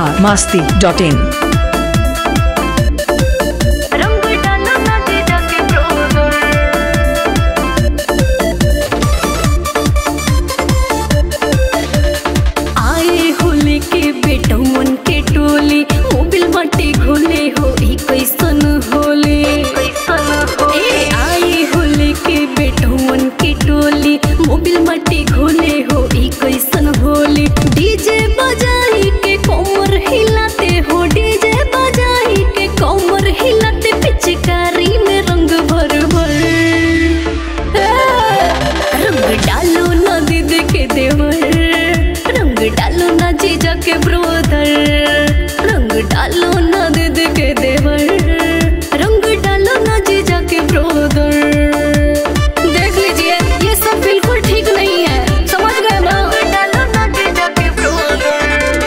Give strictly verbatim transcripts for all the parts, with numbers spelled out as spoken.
Bihar Masti dot इन। आए होली के बेटवन के टोली मोबिल बाटे घोले हो कैसन होली ए आए होली के बेटवन के टोली मोबिल बाटे घोले हो कैसन होली। डीजे बजाई के कमर हिलाते हो, डीजे बजाई के कमर हिलाते पिचकारी में रंग भर भर रंग डालो ना दीदी के देवर, रंग डालो ना जीजा के ब्रोदर, रंग डालो ना दीदी के देवर, रंग डालो ना जीजा के ब्रोदर। देख लीजिए ये सब बिल्कुल ठीक नहीं है, समझ गए ना? रंग डालो ना जीजा के ब्रोदर,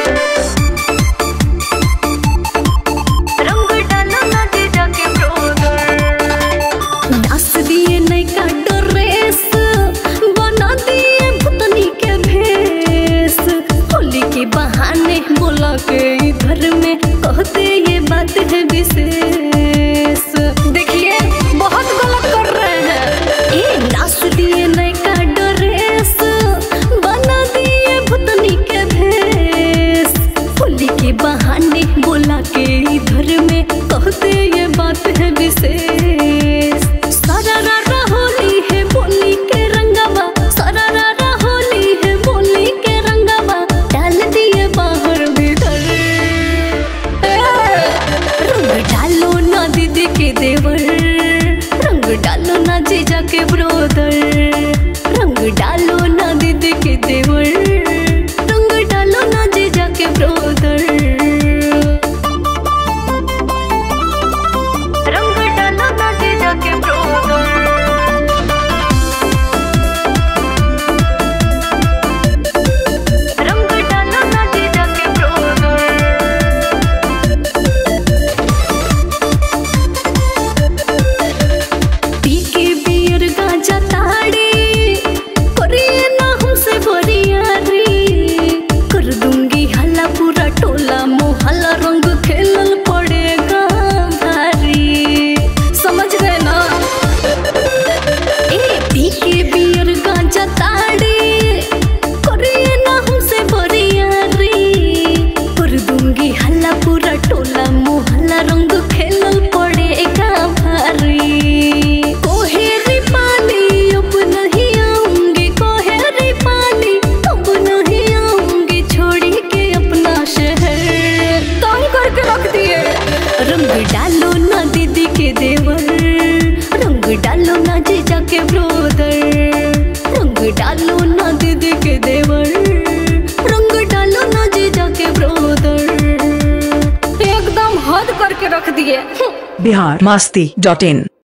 रंग डालो ना जीजा के ब्रोदर। नाच दिए नहीं का ड्रेस, बना दिए भुतनी के भेस, होली के बहाने बोला के घर में कहते ये बात है विशेष। देखिए बहुत गलत कर रहे हैं। ये नाच दिए नहीं का ड्रेस, बना दिए भुतनी के भेस, होली के बहाने बोला के घर में कहते ये बात है विशेष। सारा रारा होली है बोली के रंगवा, सारा रारा होली है बोली के रंगवा, डाल दिए बाहर भीतर रंग डालो ना दीदी के देवर, रंग डालो ना जीजा के ब्रोदर, रंग डालो ना दीदी के देवर, रंग डालो ना जीजा के ब्रोदर, रंग डालो ना जीजा के ब्रोदर, रंग डालो ना जीजा के ब्रोदर। पी के बियर गांजा ताड़ी करिए ना हमसे बरियारी, कर दूंगी हल्ला पूरा टोला मोहल्ला, रंग खेलल पड़ेगा भारी, समझ गए ना? ए पी के बियर गांजा ताड़ी करिए ना हमसे बरियारी, कर दूंगी हल्ला पूरा टोला मोहल्ला, रंग खेलल पड़ेगा भारी। कोहेरी पानी अब नहीं आऊंगी, कोहेरी पानी अब नहीं आऊंगी, छोड़ी के अपना शहर तंग करके रख दिए। रंग डालो ना दीदी के देवर, रंग डालो ना जीजा के ब्रोदर, रंग डालो ना दीदी के देवर, रंग डालो ना जीजा के ब्रोदर। एकदम हद करके रख दिए। बिहार मस्ती डॉट इन।